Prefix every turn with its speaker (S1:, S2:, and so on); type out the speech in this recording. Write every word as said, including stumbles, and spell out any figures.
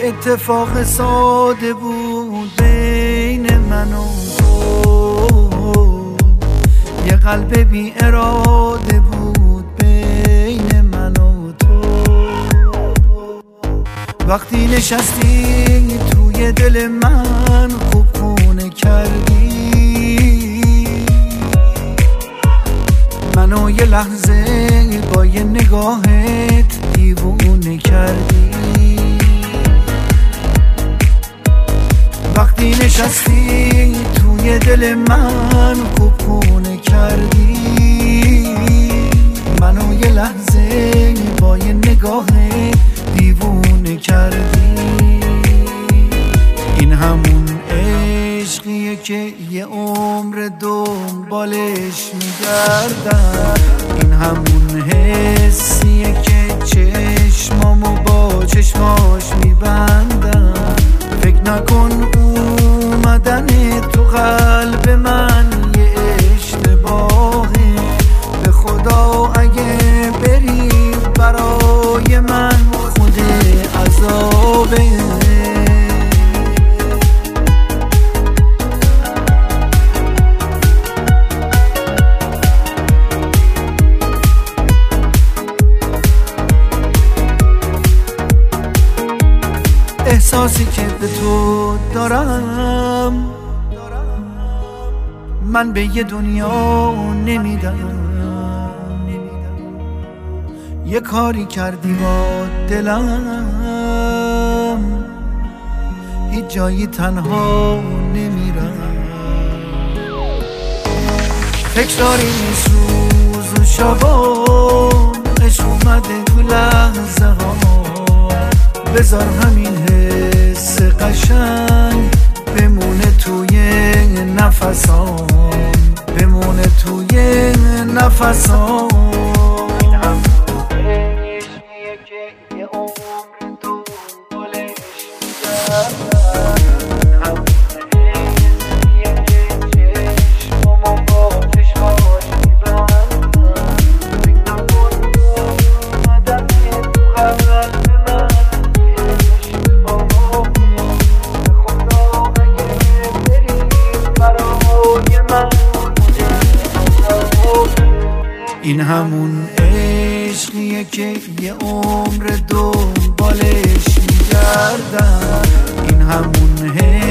S1: اتفاق ساده بود بین من و تو، یه قلب بی اراده بود بین من و تو. وقتی نشستی توی دل من خوب خونه کردی، منو یه لحظه با یه نگاهت دیوونه کردی. وقتی نشستی توی دل من خوب خونه کردی، منو یه لحظه با یه نگاه دیوونه کردی. این همون عشقیه که یه عمر دنبالش میگردم، این همون حسیه که چشمامو با چشماش میبندم. فکر نکن اومدن تو قلب من یه اشتباهه، به خدا اگه بری برای من خود عذابه. احساسی که به تو دارم من به یه دنیا نمیدم. یه کاری کردی با دلم، هیچ جایی تنها نمیرم. تکراری نیست روز و شبان، عشق اومده تو لحظه ها. بذار همین حس قشنگ بمونه توی نفسام، بمونه توی نفسام. این همون عشقیه که یه عمر دنبالش میگردم، این همون حسیه که چشمامو با چشماش میبندم. فکر نکن اومدن تو قلب این همون عشقیه که یه عمر دنبالش میگردم، این همون